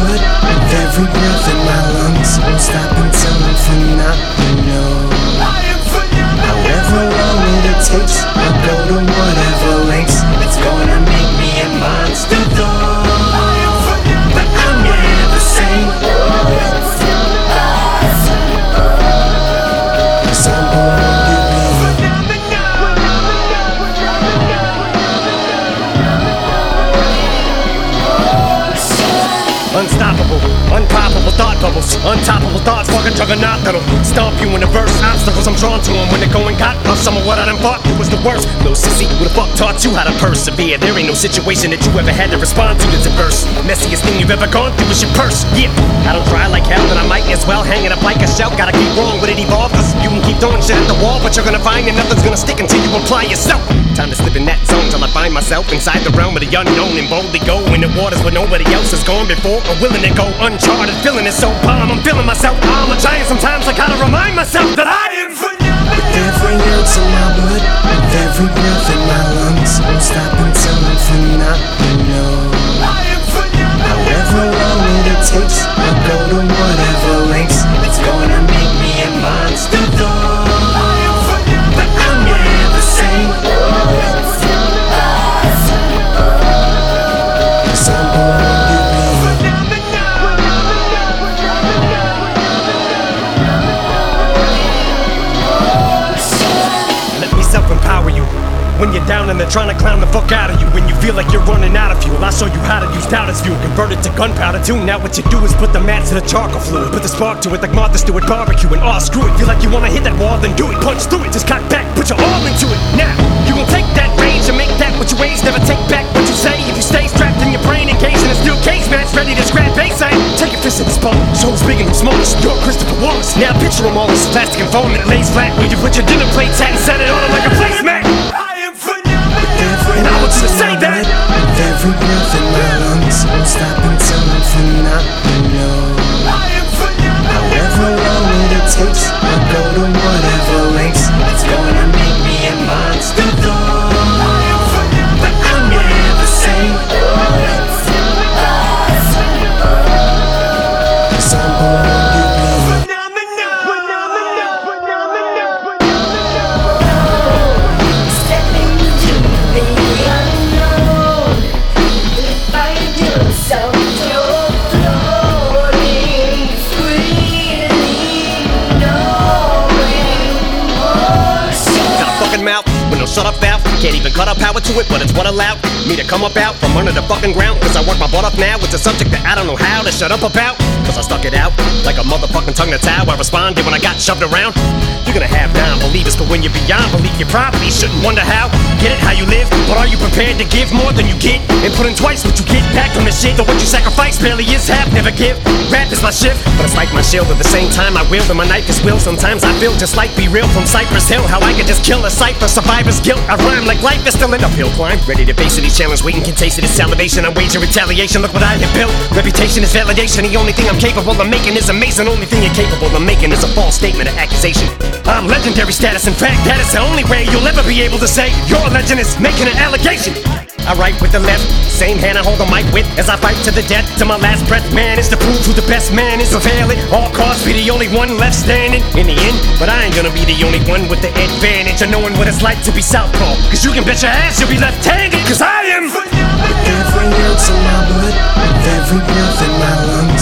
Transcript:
blood, with every breath in my lungs. Won't stop until I'm phenomenal. However long it takes, I'll go to whatever lengths. It's gonna make me a monster though, but I'm never sane. 'Cause I'm born to be unstoppable, unpoppable thought bubbles, untoppable thoughts, fucking juggernaut that'll stomp you in the verse. Obstacles I'm drawn to them when they're going got off. Some of what I done thought it was the worst. Little sissy, who the fuck taught you how to persevere? There ain't no situation that you ever had to respond to that's adverse. Messiest thing you've ever gone through is your purse. Yeah, I don't try like hell, then I might as well hang it up like a shell. Gotta keep wrong with it evolve, cause you can keep throwing shit at the wall, but you're gonna find that nothing's gonna stick until you apply yourself. Time to slip in that zone till I find myself inside the realm of the unknown and boldly go in the waters where nobody else has gone before or willing to go uncharted. Feeling it so calm, I'm feeling myself. I'm a giant sometimes. I gotta remind myself that I am phenomenal. with every ounce of my blood, with every breath in my lungs. Won't stop until I'm phenomenal. However long it takes, I'll go to whatever lengths. It's gonna make me a monster though, but I'm never sane. 'Cause I'm born to be. Let me self-empower you. When you're down and they're trying to clown the fuck out of you. When you feel like you're running out of fuel, I'll show you how to use doubt as fuel. Convert it to gunpowder too. Now what you do is put the match to the charcoal fluid. Put the spark to it like Martha Stewart barbecue. And screw it. Feel like you wanna hit that wall, then do it. Punch through it, just cock back, put your all into it. Now, you gon' take that range and make that what you raise. Never take back what you say. If you stay strapped in your brain, engaged in a steel cage match, ready to scrap base aim. Take your fist in the spot, show who's big and who's smallest. You're Christopher Wallace. Now picture them all as plastic and foam that lays flat. Where you put your dinner plates at and set it on them like a placemat. And I want you to say that. With every breath in my lungs, won't stop until I'm phenomenal. However long it takes, I'll go to whatever lengths. It's gonna make me a monster though, but I'm never sane. 'Cause I'm born to be. Mouth with no shut up valve. Can't even cut up power to it, but it's what allowed me to come up out from under the fucking ground. Cause I work my butt off now. It's a subject that I don't know how to shut up about. Cause I stuck it out like a motherfucking tongue that's how I responded when I got shoved around. You're gonna have non-believers, but when you're beyond belief, you probably shouldn't wonder how. Get it how you live, but are you prepared to give more than you get? And put in twice what you get back from the shit. Though what you sacrifice barely is half, never give. Rap is my shift, but it's like my shield. At the same time I wield and my knife is will. Sometimes I feel just like Be Real from Cypress Hill. How I could just kill a cipher, survivor's guilt. I rhyme like life is still an uphill climb. Ready to face any challenge, waiting can taste it. It's salivation, I wager retaliation. Look what I have built. Reputation is validation. The only thing I'm capable of making is amazing. Only thing you're capable of making is a false statement or accusation. I'm legendary status. In fact, that is the only way you'll ever be able to say your legend is making an allegation. I write with the left, same hand I hold the mic with as I fight to the death, to my last breath. Man is to prove who the best man is. Prevail at all costs, be the only one left standing in the end. But I ain't gonna be the only one with the advantage of knowing what it's like to be southpaw. Cause you can bet your ass you'll be left-handed. Cause I am with every ounce of my blood, with every breath in my lungs.